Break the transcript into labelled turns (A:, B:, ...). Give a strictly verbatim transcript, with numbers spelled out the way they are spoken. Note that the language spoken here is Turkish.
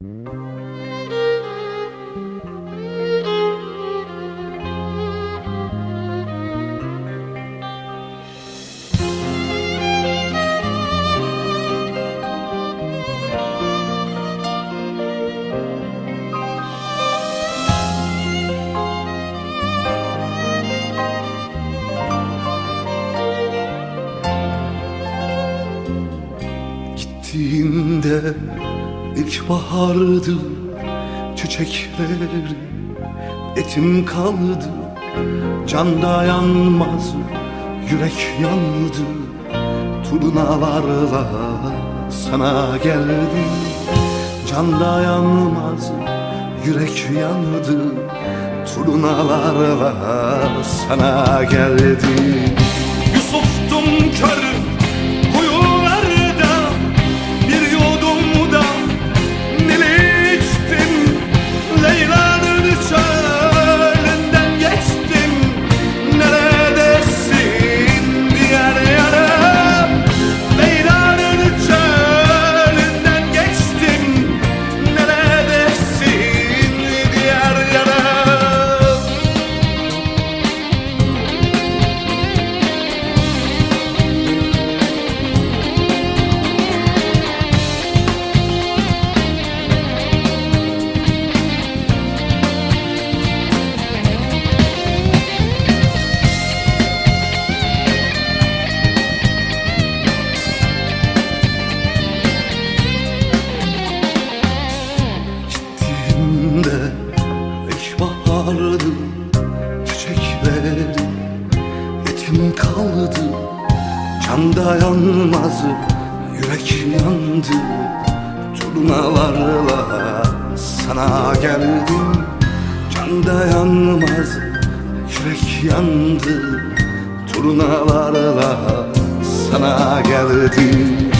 A: Gittiğinde ilkbahardı, çiçekleri etim kaldı. Can dayanmaz, yürek yandı. Turnalarla sana geldim. Can dayanmaz, yürek yandı. Turnalarla sana geldim. Yusuf'tum kör ilkbahardı, çiçekleri yetim kaldı. Can dayanmaz, yürek yandı. Turnalarla sana geldim. Can dayanmaz, yürek yandı. Turnalarla sana geldim.